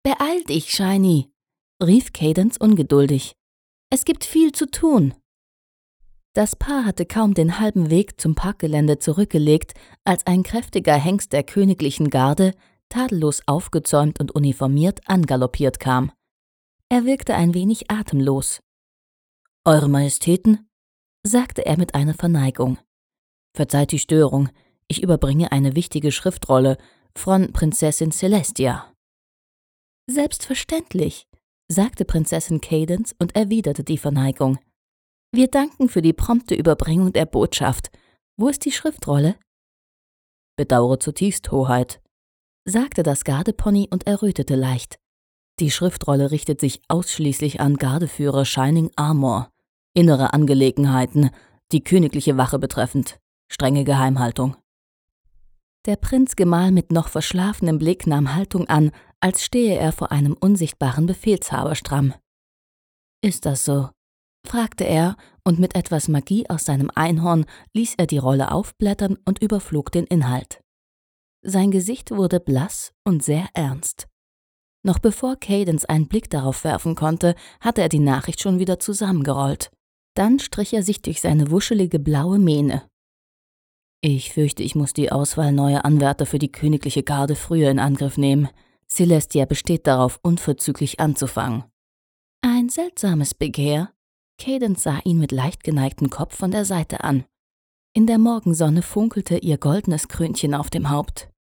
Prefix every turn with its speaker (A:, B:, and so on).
A: »Beeil dich, Shiny«, rief Cadance ungeduldig. »Es gibt viel zu tun.« Das Paar hatte kaum den halben Weg zum Parkgelände zurückgelegt, als ein kräftiger Hengst der königlichen Garde, tadellos aufgezäumt und uniformiert, angaloppiert kam. Er wirkte ein wenig atemlos. »Eure Majestäten«, sagte er mit einer Verneigung. »Verzeiht die Störung, ich überbringe eine wichtige Schriftrolle von Prinzessin Celestia.« »Selbstverständlich«, sagte Prinzessin Cadance und erwiderte die Verneigung. »Wir danken für die prompte Überbringung der Botschaft. Wo ist die Schriftrolle?« »Bedauere zutiefst, Hoheit«, sagte das Gardepony und errötete leicht. »Die Schriftrolle richtet sich ausschließlich an Gardeführer Shining Armor. Innere Angelegenheiten, die königliche Wache betreffend. Strenge Geheimhaltung.« Der Prinzgemahl mit noch verschlafenem Blick nahm Haltung an, als stehe er vor einem unsichtbaren Befehlshaber stramm. »Ist das so?«, fragte er, und mit etwas Magie aus seinem Einhorn ließ er die Rolle aufblättern und überflog den Inhalt. Sein Gesicht wurde blass und sehr ernst. Noch bevor Cadance einen Blick darauf werfen konnte, hatte er die Nachricht schon wieder zusammengerollt. Dann strich er sich durch seine wuschelige blaue Mähne. »Ich fürchte, ich muss die Auswahl neuer Anwärter für die königliche Garde früher in Angriff nehmen. Celestia besteht darauf, unverzüglich anzufangen.« »Ein seltsames Begehr.« Cadance sah ihn mit leicht geneigtem Kopf von der Seite an. In der Morgensonne funkelte ihr goldenes Krönchen auf dem Haupt.